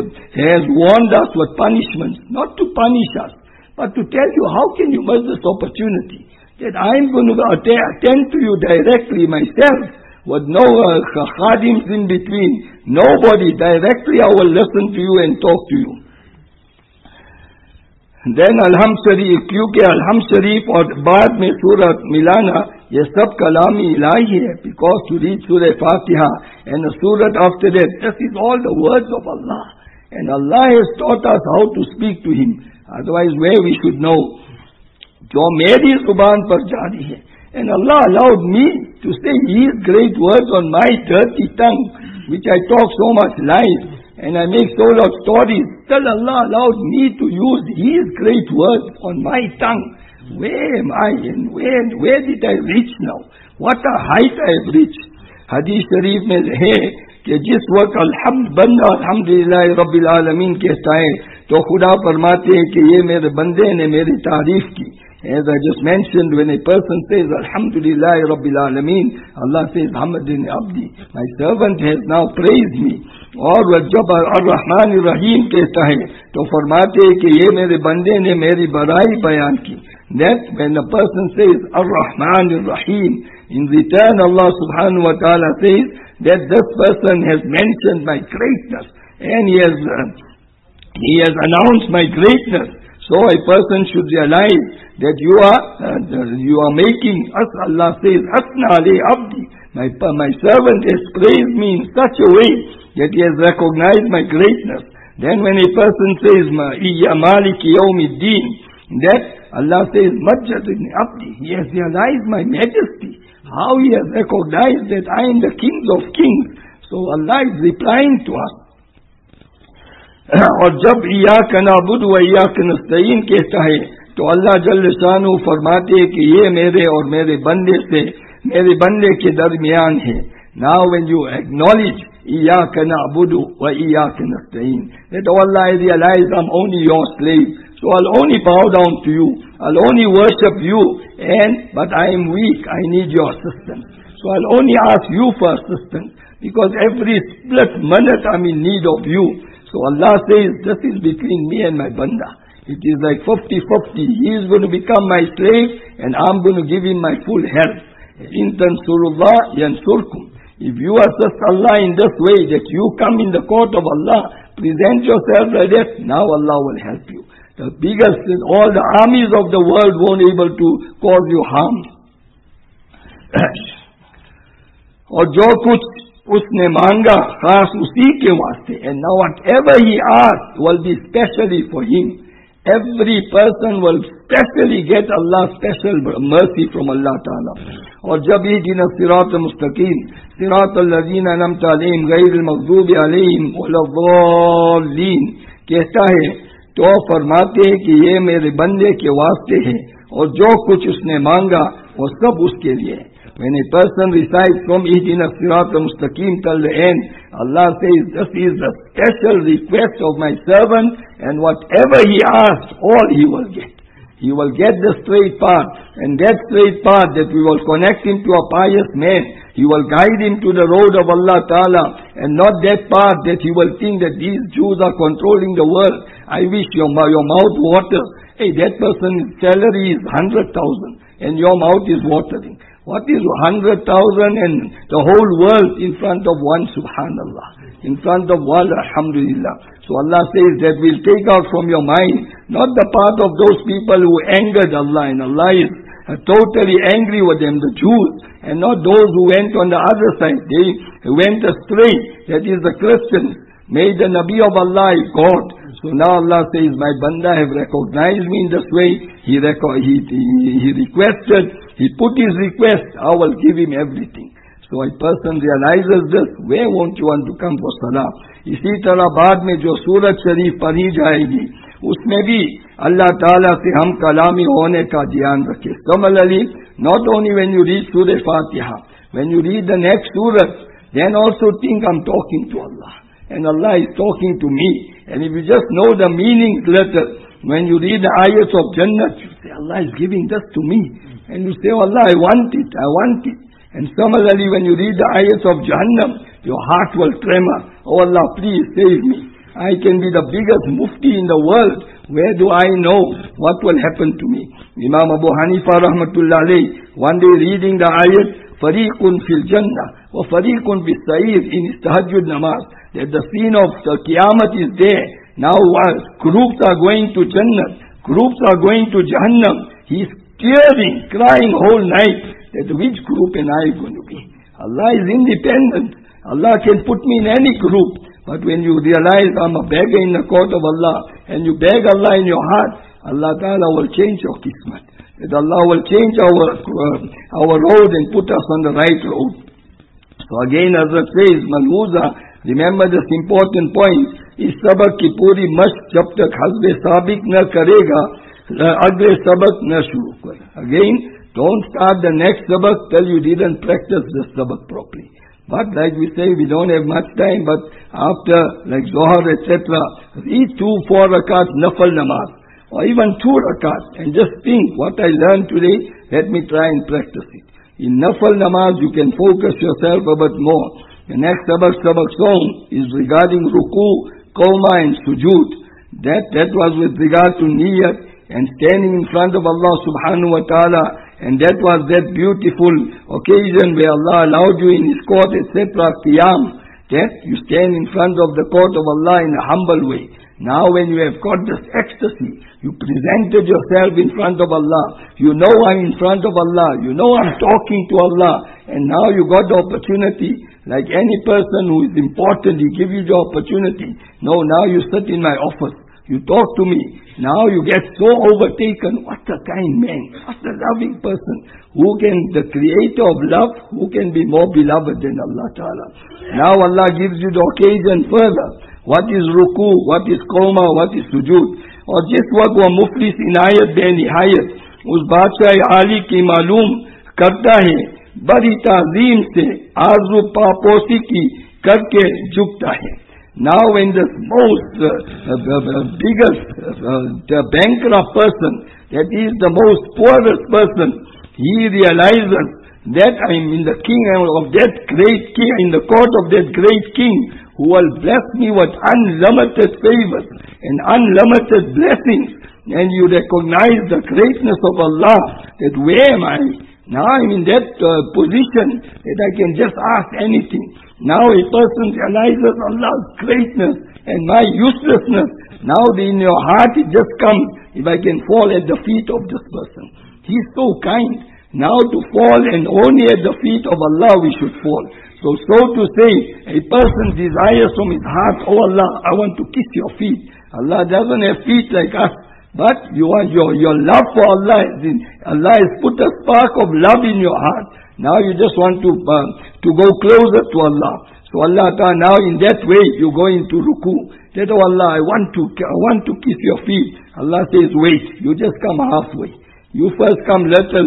has warned us with punishments. Not to punish us, but to tell you how can you miss this opportunity. That I'm going to attend to you directly myself, with no khadims in between. Nobody. Directly I will listen to you and talk to you. Then Alhamd Sharif, क्योंकि Alhamd Sharif और बाद में सूरत मिलाना ये सब कलामी इलाही है, because to read Surah Fatiha and the surah after that, this is all the words of Allah. And Allah has taught us how to speak to Him. Otherwise where we should know? जो मेरी जुबान पर जारी है. And Allah allowed me to say His great words on my dirty tongue, which I talk so much lies, and I make so lot stories. Still Allah allowed me to use His great words on my tongue. Where am I and where did I reach now? What a height I have reached. Hadith Sharif में है कि जिस वक्त बंदा अल्हम्दुलिल्लाह रब्बिल आलमीन कहता है, तो खुदा फरमाते हैं कि ये मेरे बंदे ने मेरी तारीफ की. As I just mentioned, when a person says Alhamdulillah Rabbil Alameen, Allah says Hamadin Abdi, my servant has now praised me. और जब Ar-Rahman Ar-Rahim कहता है, तो फरमाते हैं कि ये मेरे बंदे ने मेरी बड़ाई बयान की. That when a person says Ar-Rahman Ar-Rahim, in return Allah Subhanahu wa Ta'ala says that this person has mentioned my greatness, and he has announced my greatness. So a person should realize that you are making us, Allah says, Asna Ali Abdi. My servant has praised me in such a way that he has recognized my greatness. Then when a person says, Iya Maliki Yawmiddin, that Allah says, Majjad ibn Abdi. He has realized my majesty. How he has recognized that I am the king of kings. So Allah is replying to us. और जब इय्याक नअबुदु व इय्याक नस्तईन कहता है, तो अल्लाह जल्ल शानु फरमाते हैं कि ये मेरे और मेरे बंदे के दरमियान है. Now when you acknowledge इय्याक नअबुदु व इय्याक नस्तईन, that oh Allah, I realize I'm only your slave, so I'll only bow down to you, I'll only worship you, but I am weak, I need your assistance. So I'll only ask you for assistance, because every split minute I'm in need of you. So Allah says, this is between me and my banda. It is like 50-50. He is going to become my slave and I'm going to give him my full help. In tansurullah yansurkum. If you assist Allah in this way, that you come in the court of Allah, present yourself like that, now Allah will help you. The biggest, all the armies of the world won't able to cause you harm. और जो कुछ उसने मांगा खास उसी के वास्ते. And now whatever he asked will be specially for him. Every person will specially get Allah's special mercy from Allah Ta'ala. और जब इहदिना सिरात मुस्तकीम सिरात अल्लज़ीना अनअमता अलैहिम गैरिल मग़ज़ूबि अलैहिम वलद्दाल्लीन कहता है तो फरमाते हैं कि ये मेरे बंदे के वास्ते है और जो कुछ उसने मांगा वो सब उसके लिए है. When a person recites from Ihdina Sirat al-Mustaqim till the end, Allah says, this is the special request of my servant, and whatever he asks, all he will get. He will get the straight path, and that straight path that we will connect him to a pious man. He will guide him to the road of Allah Ta'ala, and not that path that he will think that these Jews are controlling the world. I wish your mouth water. Hey, that person's salary is 100,000, and your mouth is watering. What is 100,000 and the whole world in front of one, subhanallah, in front of one, alhamdulillah. So Allah says that we'll take out from your mind, not the part of those people who angered Allah, and Allah is totally angry with them, the Jews, and not those who went on the other side. They went astray, that is the Christians, made the Nabi of Allah is God. So now Allah says, my Banda have recognized me in this way, he requested, he put his request, I will give him everything. So a person realizes this, where won't you want to come for salah? इसी तरह बाद में जो सूरत शरीफ पढ़ी जाएगी, उसमें भी अल्लाह ताला से हम कलामी होने का ध्यान रखें. Similarly, not only when you read Surah Fatiha, when you read the next surah, then also think I'm talking to Allah. And Allah is talking to me. And if you just know the meanings later, when you read the ayats of Jannah, you say, Allah is giving this to me. And you say, Allah, I want it, I want it. And similarly, when you read the ayats of Jahannam, your heart will tremor. Oh Allah, please save me. I can be the biggest mufti in the world. Where do I know what will happen to me? Imam Abu Hanifa rahmatullah alayhi, one day reading the ayat, Fariqun fil Jannah, wa Fariqun fil Sa'ir in his tahajjud namaz, that the scene of the Qiyamah is there. Now groups are going to Jannah, groups are going to Jahannam. He is tearing, crying whole night, that which group am I going to be? Allah is independent. Allah can put me in any group. But when you realize I'm a beggar in the court of Allah, and you beg Allah in your heart, Allah Ta'ala will change your kismat. That Allah will change our road and put us on the right road. So again, Hazrat says, Malhuza, remember this important point, is sabak ki puri mashq jab tak hazbe sabik na karega, agle sabak na shuru kar. Again, don't start the next sabak till you didn't practice this sabak properly. But like we say, we don't have much time, but after, like Zohar, etc., read 2-4 rakats nafal namaz, or even 2 rakats, and just think, what I learned today, let me try and practice it. In nafal namaz, you can focus yourself a bit more. The next sabak song is regarding ruku, qawma and sujood. That was with regard to niyat and standing in front of Allah subhanahu wa ta'ala. And that was that beautiful occasion where Allah allowed you in His court, etc., qiyam, that you stand in front of the court of Allah in a humble way. Now when you have got this ecstasy, you presented yourself in front of Allah. You know I'm in front of Allah. You know I'm talking to Allah. And now you got the opportunity, like any person who is important, He gives you the opportunity. No, now you sit in my office. You talk to me. Now you get so overtaken. What a kind man. What a loving person. The creator of love, who can be more beloved than Allah Ta'ala? Now Allah gives you the occasion further. What is ruku? What is qawma? What is sujood? और जिस वक्त वो मुफलिस इनायत बेनिहायत उस बादशाह आली की मालूम करता है, बड़ी ताज़ीम से आरज़ू पापोसी की करके झुकता है. Now when the most biggest the bankrupt person, that is the most poorest person, he realizes that I am in the king of that great king, in the court of that great king, who will bless me with unlimited favors and unlimited blessings. And you recognize the greatness of Allah, that where am I? Now I'm in that position that I can just ask anything. Now a person realizes Allah's greatness and my uselessness. Now in your heart it just comes, if I can fall at the feet of this person. He's so kind. Now to fall and only at the feet of Allah we should fall. So to say, a person desires from his heart, oh Allah, I want to kiss your feet. Allah doesn't have feet like us. But your love for Allah Allah has put a spark of love in your heart. Now you just want to go closer to Allah. So Allah Ta'ala, now in that way you go into ruku. That, oh Allah, I want to kiss your feet. Allah says, wait, you just come halfway. You first come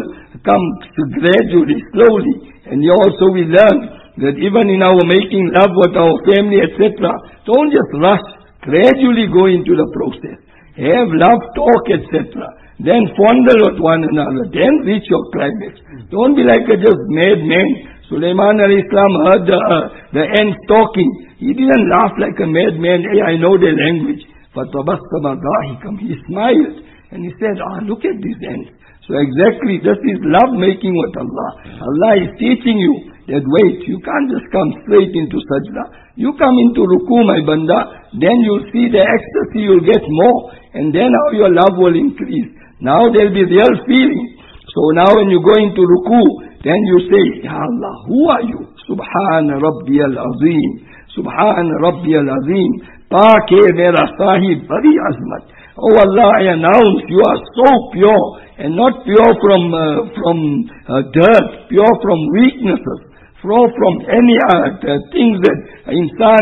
gradually, slowly. And you also will learn that even in our making love with our family, etc., don't just rush. Gradually go into the process. Have love talk, etc. Then fondle with one another. Then reach your climax. Don't be like a just mad man. Sulaiman alayhi salam heard the ants talking. He didn't laugh like a madman. Hey, I know their language. فَتَبَسَّمَ ضَاحِكًا. He smiled and he said, look at these ants. So exactly, this is love making with Allah. Allah is teaching you that wait, you can't just come straight into sajda. You come into ruku, my banda, then you'll see the ecstasy, you'll get more, and then how your love will increase. Now there'll be real feeling. So now when you go into ruku, then you say, Ya Allah, who are you? Subhan Rabbi al-Azim. Subhan Rabbi al-Azim. Paak hai mera sahib, bari azmat. Oh Allah, I announce you are so pure, and not pure from dirt, pure from weaknesses. From any things that insan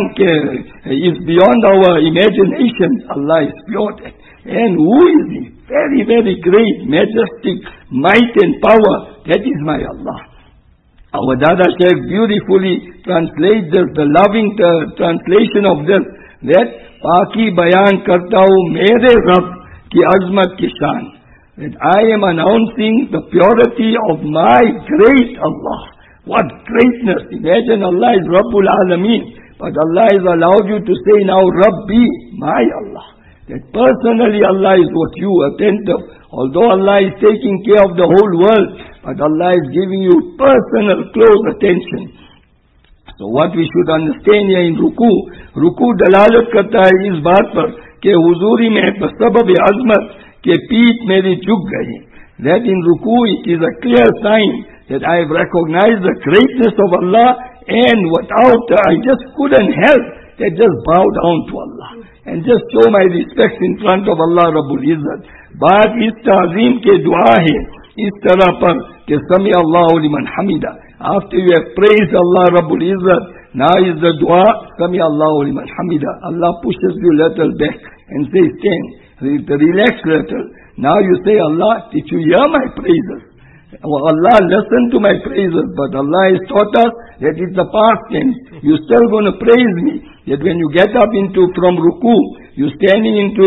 is beyond our imagination. Allah is pure. And who is He? Very, very great, majestic, might and power. That is my Allah. Our Dada Shaykh beautifully translates this, the loving translation of this, that Paki bayan karta hu mere Rabb ki azmat ki shan. That I am announcing the purity of my great Allah. What greatness! Imagine Allah is Rabbul Alameen, but Allah has allowed you to say now Rabbi, my Allah. That personally Allah is what you attentive. Although Allah is taking care of the whole world, but Allah is giving you personal close attention. So what we should understand here in ruku dalalat karta hai is baat par ke huzuri mein sabab azmat ke peet meri jhuk gayi. That in ruku it is a clear sign that I have recognized the greatness of Allah, and without, I just couldn't help that just bow down to Allah and just show my respect in front of Allah Rabbul Izzat. Baat is ta'zim ke dua hai, is tarah par ke sami Allahu liman hamida. After you have praised Allah Rabbul Izzat, now is the dua, sami Allahu liman hamida. Allah pushes you a little back and says, stand, relax little. Now you say, Allah, did you hear my praises? Allah, listen to my praises, but Allah has taught us that it's the past tense. You're still going to praise me. That when you get up from ruku, you're standing into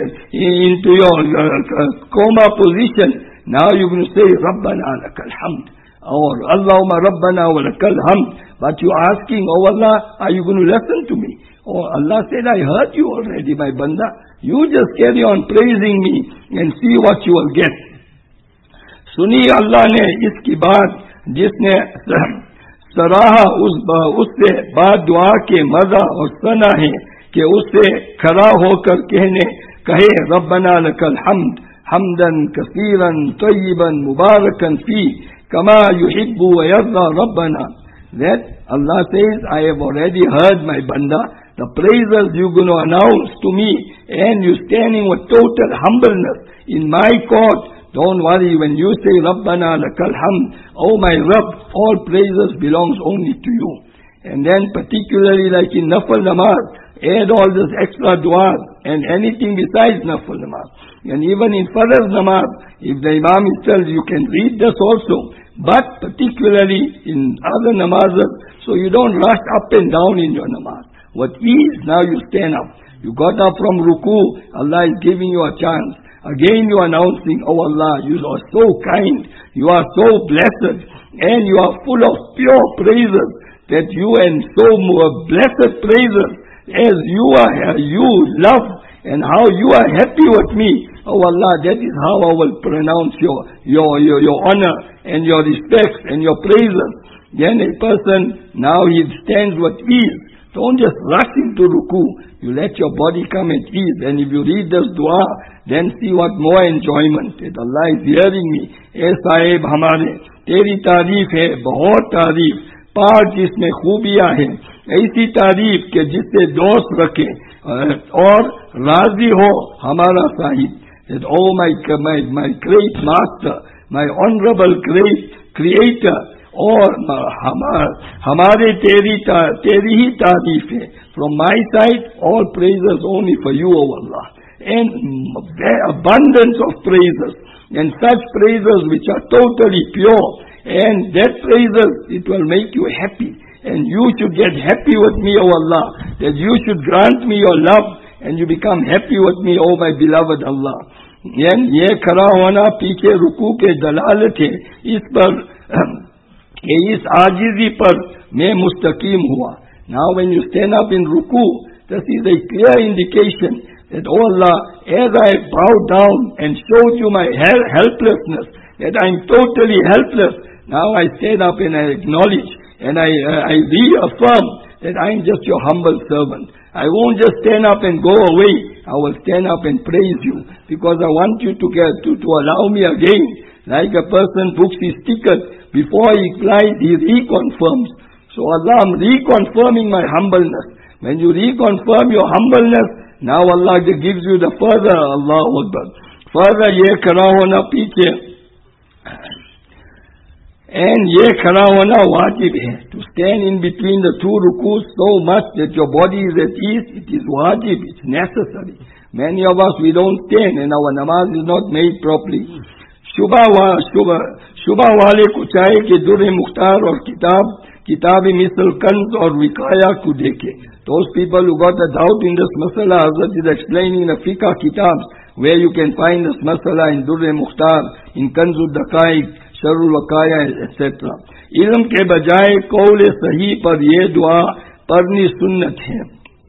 your coma position. Now you're going to say, Rabbana lakal hamd. Or Allahumma Rabbana wa lakal hamd. But you're asking, oh Allah, are you going to listen to me? Oh, Allah said, I heard you already, my banda. You just carry on praising me and see what you will get. सुनी अल्लाह ने इसकी बात जिसने सराहा उससे बाद दुआ के मजा और सना है कि उससे खड़ा होकर कहे रब्बना लकल हम्द हमदन कसीरन तय्यबन मुबारकन फी कमा युहिब्बु व यर्दा रब्बना. That Allah says, I have already heard my banda, the praises you're going to announce to me, and you're standing with total humbleness in my court. Don't worry, when you say Rabbana lakal hamd, oh my Rabb, all praises belongs only to you. And then particularly like in Nafal Namaz, add all this extra du'as and anything besides Nafal Namaz. And even in Farz Namaz, if the Imam tells you can read this also, but particularly in other namazes, so you don't rush up and down in your namaz. With ease, now you stand up. You got up from ruku, Allah is giving you a chance. Again you are announcing, oh Allah, you are so kind, you are so blessed, and you are full of pure praises, that you and so blessed praises, as you love, and how you are happy with me. Oh Allah, that is how I will pronounce your honor and your respects and your praises, then a person, now he stands with ease. Don't just rush into ruku. You let your body come at ease. And if you read this dua, then see what more enjoyment. That Allah is hearing me. Eh sahib hamare, teri tareef hai, bahut tareef. पाक जिसमें खूबियां हैं, ऐसी तारीफ के जिससे दोस्त रखे और राजी हो हमारा Sahib. That oh my great master, my honorable great creator, और हमारे तेरी ही तारीफ है. From my side, all praises only for you, O Allah, and abundance of praises, and such praises which are totally pure, and that praises, it will make you happy, and you should get happy with me, O Allah, that you should grant me your love, and you become happy with me, O my beloved Allah. ये खड़ा होना पीछे रुकू के दलालत है इस पर कि इस आजिज़ी पर मैं मुस्तकीम हुआ. Now when you stand up in ruku, this is a clear indication that, oh Allah, as I bow down and showed you my helplessness, that I am totally helpless, now I stand up and I acknowledge and I reaffirm that I am just your humble servant. I won't just stand up and go away. I will stand up and praise you, because I want you to allow me again. Like a person books his ticket, before he flies, he reconfirms. So Allah, I'm reconfirming my humbleness. When you reconfirm your humbleness, now Allah gives you the further, Allahu Akbar. Further, ye khada hona piche. And ye khada hona wajib hai. To stand in between the two rukus so much that your body is at ease, it is wajib, it's necessary. Many of us, we don't stand and our namaz is not made properly. शुबा वाले को चाहे कि दुर्र मुख्तार और किताब मिसल कंज और विकाया को देखे. Those people who got a doubt in this masala, Hazrat is explaining the fiqh kitabs, where you can find this masala in Durr Mukhtar, in Kanzul Daqaiq, Sharul Waqaya, etc. इल्म के बजाय कौल सही पर ये दुआ पढ़नी सुन्नत है.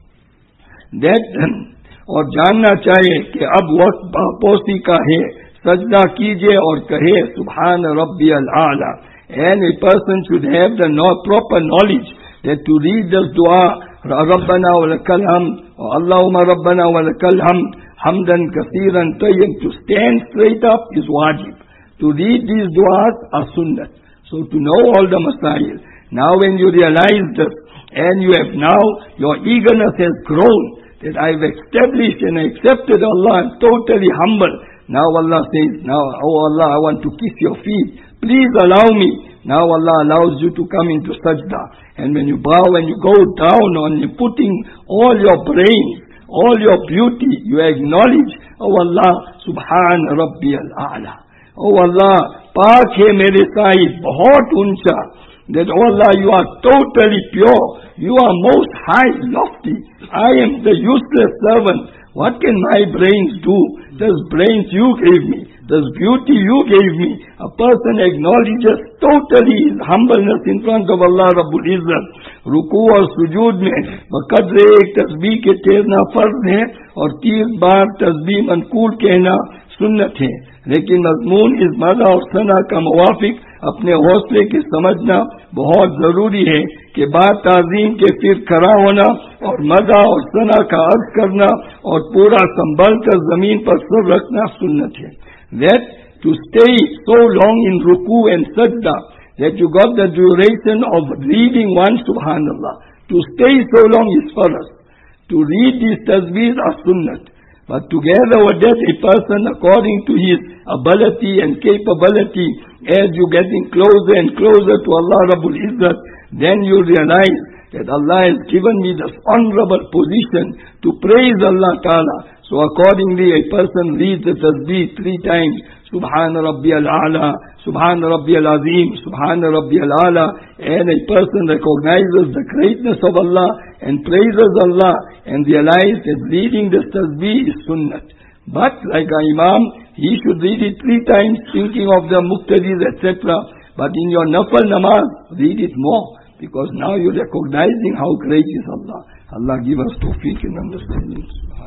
और जानना चाहिए कि अब वक्त बापोसी का है. सजदा कीजिए और कहे सुभान रब्बियल आला. And a person should have the proper knowledge that to read this dua, Rabbana wa lakal hamd, or Allahumma Rabbana wa lakal hamd, hamdan kathiran tayyib, to stand straight up is wajib. To read these duas are sunnat. So to know all the masail. Now when you realize this, and you have now, your eagerness has grown, that I've established and accepted Allah, I'm totally humble. Now Allah says, now, oh Allah, I want to kiss your feet. Please allow me. Now Allah allows you to come into sajda. And when you bow, when you go down on you putting all your brains, all your beauty, you acknowledge, oh Allah, Subhan Rabbi al-A'la. Oh Allah, Paak hai mere sahib, bahut uncha. That oh Allah, you are totally pure. You are most high, lofty. I am the useless servant. What can my brains do? This brains you gave me. This beauty you gave me. A person acknowledges totally his humbleness in front of Allah Rabbul Izzat. रुकू और सुजूद में बकद्र एक तस्बीह के तेरना फर्ज है और 30 बार तस्बीह Mankhool कहना सुन्नत है. लेकिन मजमून इस मज़ा और सना का मुवाफिक अपने हौसले के समझना बहुत जरूरी है कि बात ताज़ीम के फिर खड़ा होना और मज़ा और सना का अर्ज करना और पूरा संभल कर जमीन पर सर रखना सुन्नत है. That to stay so long in ruku and sajda, that you got the duration of reading one subhanallah, to stay so long is for us. To read these tasbeehs are sunnat. But together with that, a person according to his ability and capability, as you getting closer and closer to Allah Rabbul Izzat, then you realize that Allah has given me this honorable position to praise Allah Ta'ala. So accordingly, a person reads the tasbih 3 times, Subhan Rabbiyal A'la, Subhan Rabbiyal Azim, Subhan Rabbiyal A'la, and a person recognizes the greatness of Allah and praises Allah and realizes that reading this tasbih is sunnat. But like our Imam, he should read it 3 times thinking of the muqtadis, etc. But in your nafal namaz, read it more, because now you're recognizing how great is Allah. Allah give us tawfiq and understanding.